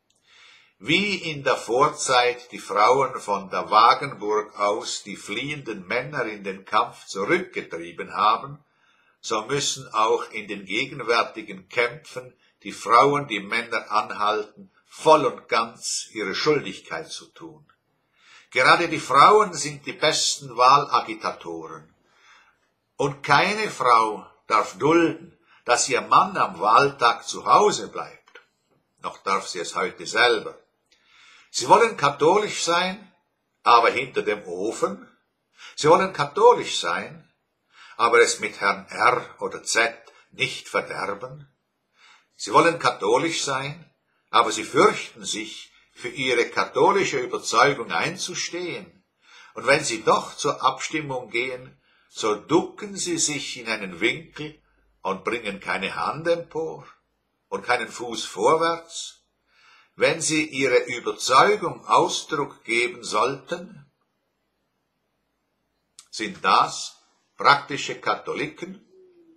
Wie in der Vorzeit die Frauen von der Wagenburg aus die fliehenden Männer in den Kampf zurückgetrieben haben, so müssen auch in den gegenwärtigen Kämpfen die Frauen die Männer anhalten, voll und ganz ihre Schuldigkeit zu tun. Gerade die Frauen sind die besten Wahlagitatoren. Und keine Frau darf dulden, dass ihr Mann am Wahltag zu Hause bleibt. Noch darf sie es heute selber. Sie wollen katholisch sein, aber hinter dem Ofen. Sie wollen katholisch sein, aber es mit Herrn R oder Z nicht verderben. Sie wollen katholisch sein, aber sie fürchten sich, für ihre katholische Überzeugung einzustehen. Und wenn sie doch zur Abstimmung gehen, so ducken sie sich in einen Winkel und bringen keine Hand empor und keinen Fuß vorwärts. Wenn sie ihre Überzeugung Ausdruck geben sollten, sind das praktische Katholiken?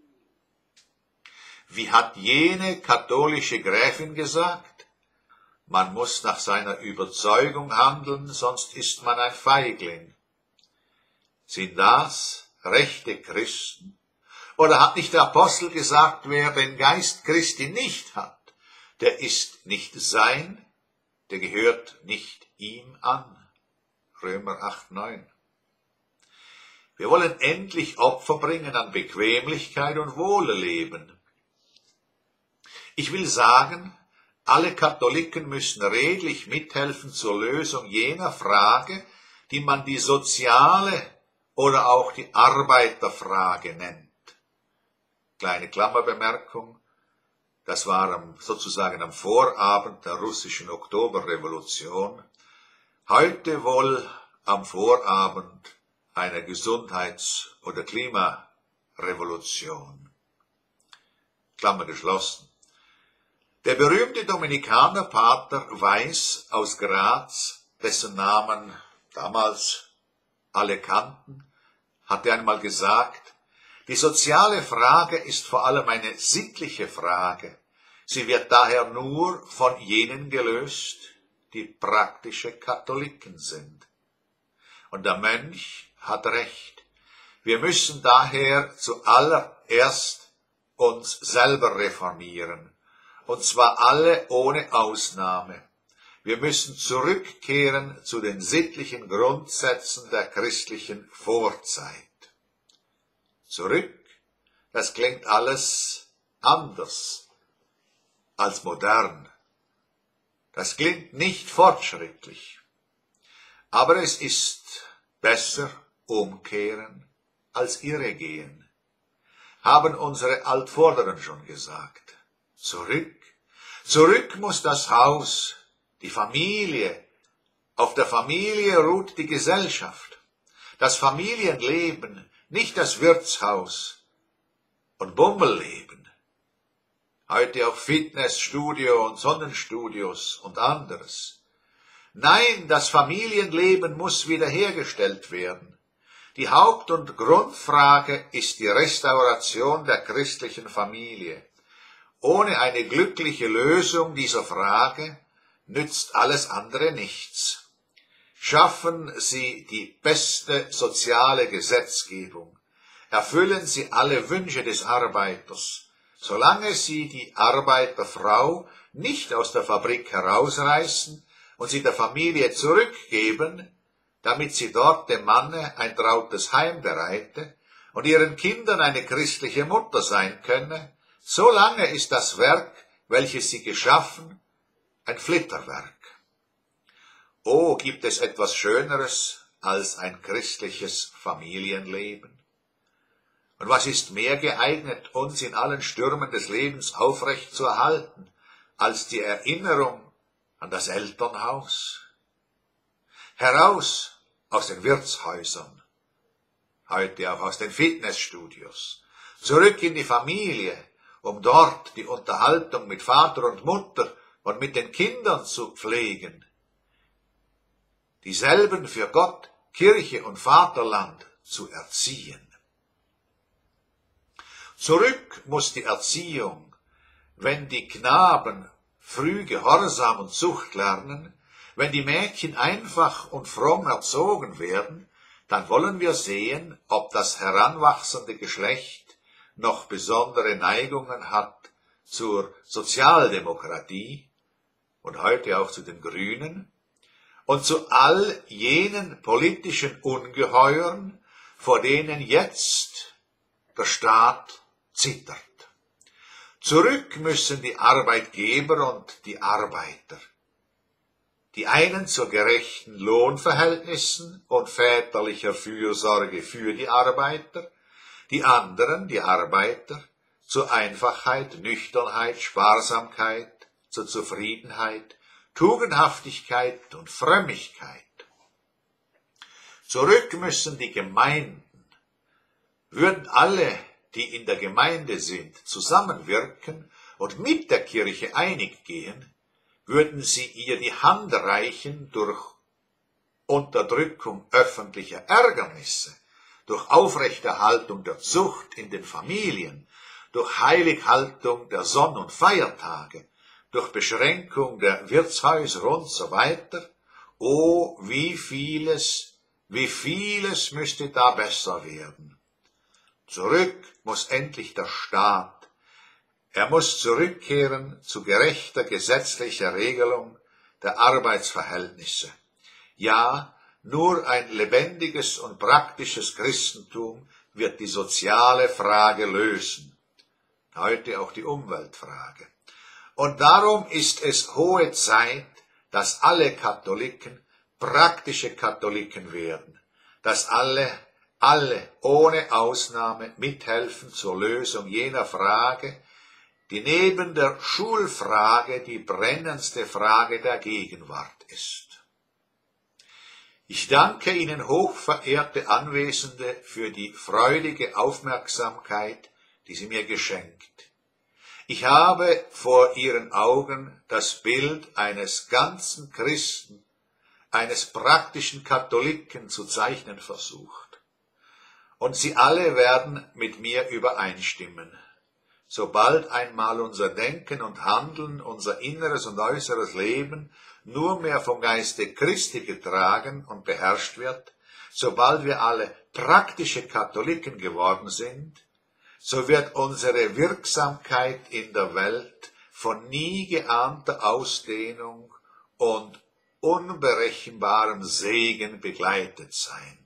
Wie hat jene katholische Gräfin gesagt? Man muss nach seiner Überzeugung handeln, sonst ist man ein Feigling. Sind das rechte Christen? Oder hat nicht der Apostel gesagt, wer den Geist Christi nicht hat, der ist nicht sein, der gehört nicht ihm an. Römer acht, neun. Wir wollen endlich Opfer bringen an Bequemlichkeit und Wohlleben. Ich will sagen, alle Katholiken müssen redlich mithelfen zur Lösung jener Frage, die man die soziale oder auch die Arbeiterfrage nennt. Kleine Klammerbemerkung, das war am, sozusagen am Vorabend der russischen Oktoberrevolution, heute wohl am Vorabend einer Gesundheits- oder Klimarevolution. Klammer geschlossen. Der berühmte Dominikanerpater Weiß aus Graz, dessen Namen damals alle kannten, hatte einmal gesagt, die soziale Frage ist vor allem eine sittliche Frage. Sie wird daher nur von jenen gelöst, die praktische Katholiken sind. Und der Mönch hat recht. Wir müssen daher zuallererst uns selber reformieren, und zwar alle ohne Ausnahme. Wir müssen zurückkehren zu den sittlichen Grundsätzen der christlichen Vorzeit. Zurück, das klingt alles anders als modern. Das klingt nicht fortschrittlich. Aber es ist besser umkehren als irregehen, haben unsere Altvorderen schon gesagt. Zurück, zurück muss das Haus, die Familie. Auf der Familie ruht die Gesellschaft, das Familienleben, nicht das Wirtshaus und Bummelleben. Heute auch Fitnessstudio und Sonnenstudios und anderes. Nein, das Familienleben muss wiederhergestellt werden. Die Haupt- und Grundfrage ist die Restauration der christlichen Familie. Ohne eine glückliche Lösung dieser Frage nützt alles andere nichts. Schaffen Sie die beste soziale Gesetzgebung. Erfüllen Sie alle Wünsche des Arbeiters. Solange Sie die Arbeiterfrau nicht aus der Fabrik herausreißen und sie der Familie zurückgeben, damit sie dort dem Manne ein trautes Heim bereite und ihren Kindern eine christliche Mutter sein könne, so lange ist das Werk, welches sie geschaffen, ein Flitterwerk. Oh, gibt es etwas Schöneres als ein christliches Familienleben? Und was ist mehr geeignet, uns in allen Stürmen des Lebens aufrecht zu erhalten, als die Erinnerung an das Elternhaus? Heraus aus den Wirtshäusern, heute auch aus den Fitnessstudios, zurück in die Familie, um dort die Unterhaltung mit Vater und Mutter und mit den Kindern zu pflegen, dieselben für Gott, Kirche und Vaterland zu erziehen. Zurück muss die Erziehung, wenn die Knaben früh Gehorsam und Zucht lernen, wenn die Mädchen einfach und fromm erzogen werden, dann wollen wir sehen, ob das heranwachsende Geschlecht noch besondere Neigungen hat zur Sozialdemokratie und heute auch zu den Grünen und zu all jenen politischen Ungeheuern, vor denen jetzt der Staat zittert. Zurück müssen die Arbeitgeber und die Arbeiter, die einen zu gerechten Lohnverhältnissen und väterlicher Fürsorge für die Arbeiter, die anderen, die Arbeiter, zu Einfachheit, Nüchternheit, Sparsamkeit, zur Zufriedenheit, Tugendhaftigkeit und Frömmigkeit. Zurück müssen die Gemeinden. Würden alle, die in der Gemeinde sind, zusammenwirken und mit der Kirche einig gehen, würden sie ihr die Hand reichen durch Unterdrückung öffentlicher Ärgernisse, durch Aufrechterhaltung der Zucht in den Familien, durch Heilighaltung der Sonn- und Feiertage, durch Beschränkung der Wirtshäuser und so weiter. Oh, wie vieles, wie vieles müsste da besser werden. Zurück muss endlich der Staat. Er muss zurückkehren zu gerechter gesetzlicher Regelung der Arbeitsverhältnisse. Ja, nur ein lebendiges und praktisches Christentum wird die soziale Frage lösen. Heute auch die Umweltfrage. Und darum ist es hohe Zeit, dass alle Katholiken praktische Katholiken werden, dass alle, alle ohne Ausnahme mithelfen zur Lösung jener Frage, die neben der Schulfrage die brennendste Frage der Gegenwart ist. Ich danke Ihnen, hochverehrte Anwesende, für die freudige Aufmerksamkeit, die Sie mir geschenkt. Ich habe vor Ihren Augen das Bild eines ganzen Christen, eines praktischen Katholiken zu zeichnen versucht. Und Sie alle werden mit mir übereinstimmen. Sobald einmal unser Denken und Handeln, unser inneres und äußeres Leben nur mehr vom Geiste Christi getragen und beherrscht wird, sobald wir alle praktische Katholiken geworden sind, so wird unsere Wirksamkeit in der Welt von nie geahnter Ausdehnung und unberechenbarem Segen begleitet sein.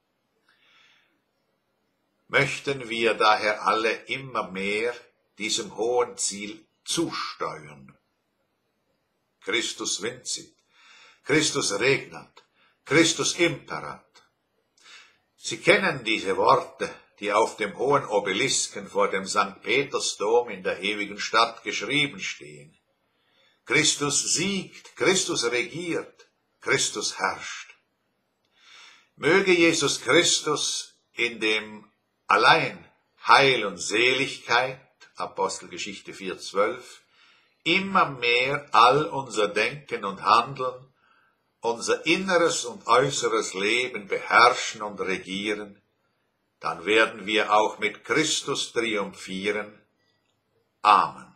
Möchten wir daher alle immer mehr diesem hohen Ziel zusteuern. Christus vincit, Christus regnat, Christus imperat. Sie kennen diese Worte, die auf dem hohen Obelisken vor dem Sankt Petersdom in der ewigen Stadt geschrieben stehen. Christus siegt, Christus regiert, Christus herrscht. Möge Jesus Christus in dem allein Heil und Seligkeit, Apostelgeschichte vier zwölf, immer mehr all unser Denken und Handeln, unser inneres und äußeres Leben beherrschen und regieren, dann werden wir auch mit Christus triumphieren. Amen.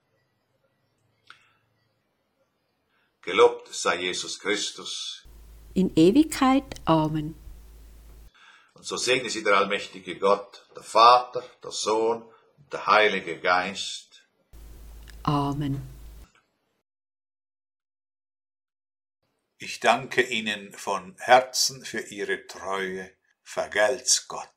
Gelobt sei Jesus Christus. In Ewigkeit. Amen. Und so segne sie der allmächtige Gott, der Vater, der Sohn und der Heilige Geist. Amen. Ich danke Ihnen von Herzen für Ihre Treue. Vergelt's Gott.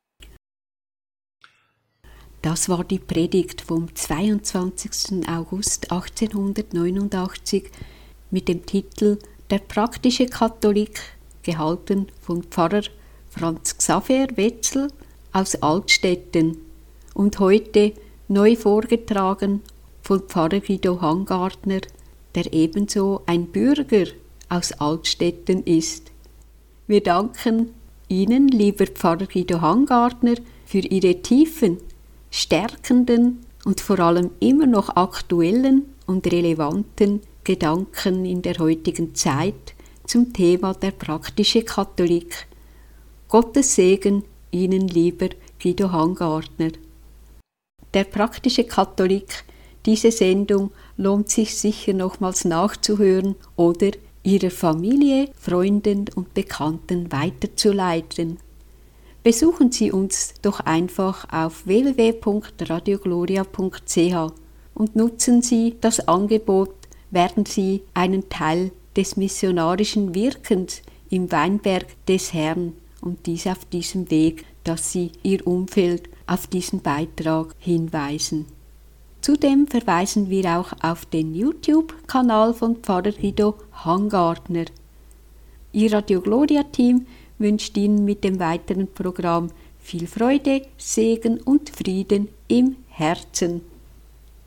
Das war die Predigt vom zweiundzwanzigsten August achtzehnhundertneunundachtzig mit dem Titel Der praktische Katholik, gehalten von Pfarrer Franz Xaver Wetzel aus Altstetten und heute neu vorgetragen von Pfarrer Guido Hangartner, der ebenso ein Bürger aus Altstetten ist. Wir danken Ihnen, lieber Pfarrer Guido Hangartner, für Ihre tiefen, stärkenden und vor allem immer noch aktuellen und relevanten Gedanken in der heutigen Zeit zum Thema der praktische Katholik. Gottes Segen Ihnen, lieber Guido Hangartner. Der praktische Katholik, diese Sendung lohnt sich sicher nochmals nachzuhören oder Ihrer Familie, Freunden und Bekannten weiterzuleiten. Besuchen Sie uns doch einfach auf w w w punkt radiogloria punkt c h und nutzen Sie das Angebot, werden Sie einen Teil des missionarischen Wirkens im Weinberg des Herrn und dies auf diesem Weg, dass Sie Ihr Umfeld auf diesen Beitrag hinweisen. Zudem verweisen wir auch auf den YouTube-Kanal von Pfarrer Guido Hangartner. Ihr Radio Gloria-Team wünscht Ihnen mit dem weiteren Programm viel Freude, Segen und Frieden im Herzen.